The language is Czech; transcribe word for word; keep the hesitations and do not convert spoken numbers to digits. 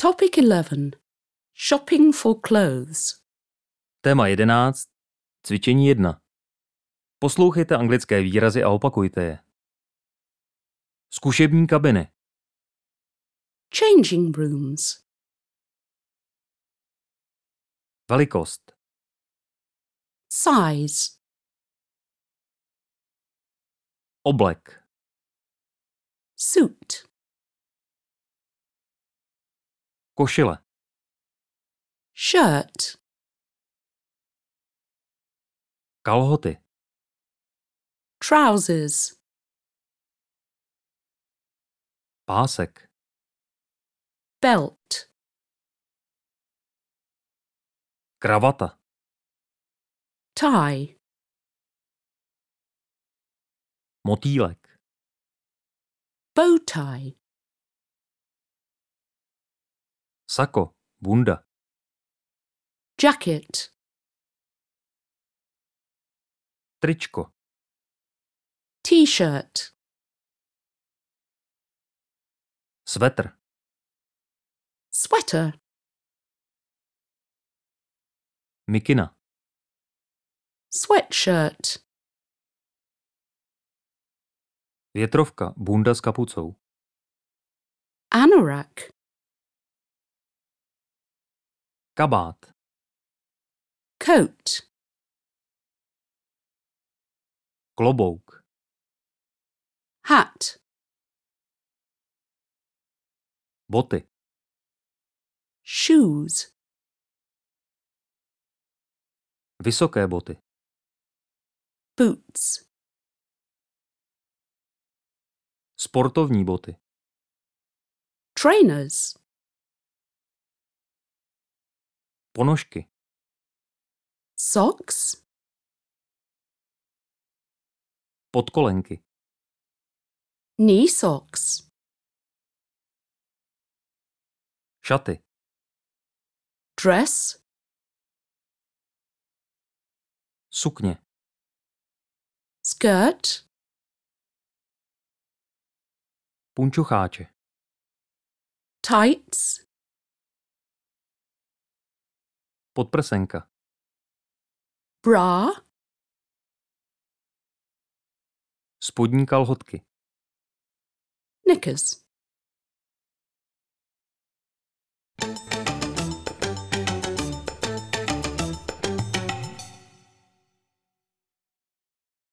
Topic eleven. Shopping for clothes. Téma jedenáct. Cvičení jedna. Poslouchejte anglické výrazy a opakujte je. Zkušební kabiny. Changing rooms. Velikost. Size. Oblek. Suit. Košile. Shirt. Kalhoty. Trousers. Pásek. Belt. Kravata. Tie. Motýlek. Bow tie. Sako. Bunda. Jacket. Tričko. T-shirt. Svetr. Sweater. Mikina. Sweatshirt. Větrovka. Bunda s kapucou. Anorak. Kabát. Coat. Klobouk. Hat. Boty. Shoes. Vysoké boty. Boots. Sportovní boty. Trainers. Ponožky. Socks. Podkolenky. Knee socks. Šaty. Dress. Sukně. Skirt. Punčocháče. Tights. Podprsenka. Bra. Spodní kalhotky. Knickers.